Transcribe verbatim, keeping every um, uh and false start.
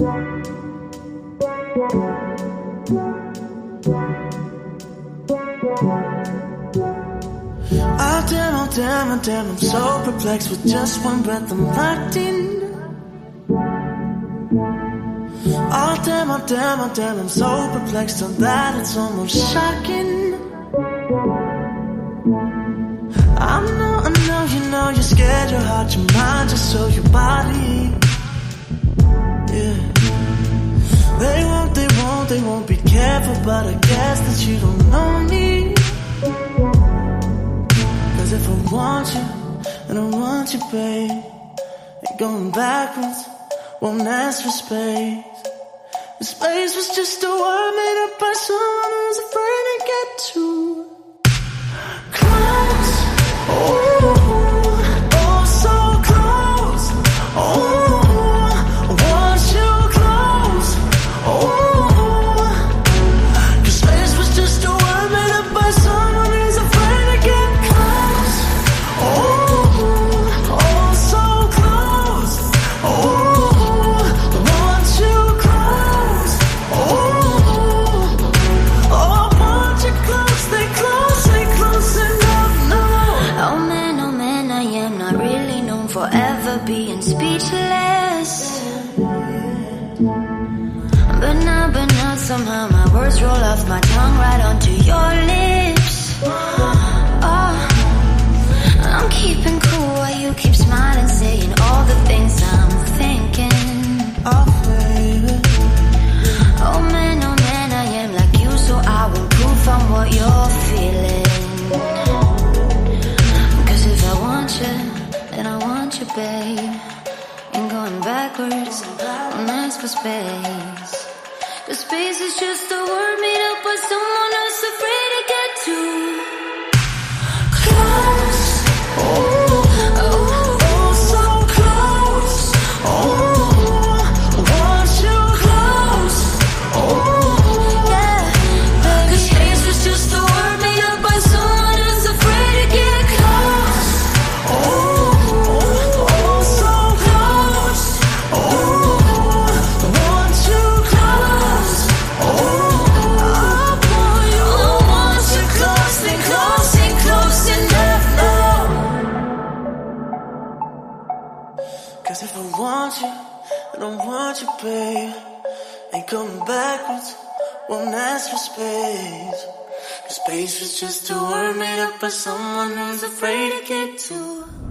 Oh damn, oh damn, oh damn, I'm so perplexed. With just one breath I'm locked in. Oh damn, oh damn, oh damn, I'm so perplexed so that it's almost shocking. I know, I know, you know you're scared, your heart, your mind, just so your body. Yeah. They won't, they won't, they won't be careful, but I guess that you don't know me. Cause if I want you, and I want you, babe, and going backwards won't ask for space. The space was just a word made up by someone who's afraid to get too close. Oh, oh, so close. Oh, I want you close. Oh, cause space was just a word made up by someone who's afraid to get close. Oh, oh, so close. Oh, I want you close. Oh, oh, I want you close. Stay close, stay close enough, no. Oh man, oh man, I am not really known for ever being speechless. But now, but now somehow my words roll off my tongue right onto your lips. Oh, I'm keeping cool while you keep smiling, saying all the things I'm thinking. Oh, baby. Oh man, oh man, I am like you, so I won't proof on what you're feeling. Cause if I want you, then I want you, babe. And going backwards, won't ask for space. Cause space is just a word made up by someone who's afraid to get too close. Oh, oh, so close. Oh, I want you close. Oh, Yeah, cause space was just a word made up by someone who's afraid to get close. Oh, oh, so close. Oh, I want you close. Oh, I want you close, stay close, stay close enough now. Cause if I want you, I don't want you, babe. Ain't coming backwards, won't ask for space. Cause space was just a word made up by someone who's afraid to get too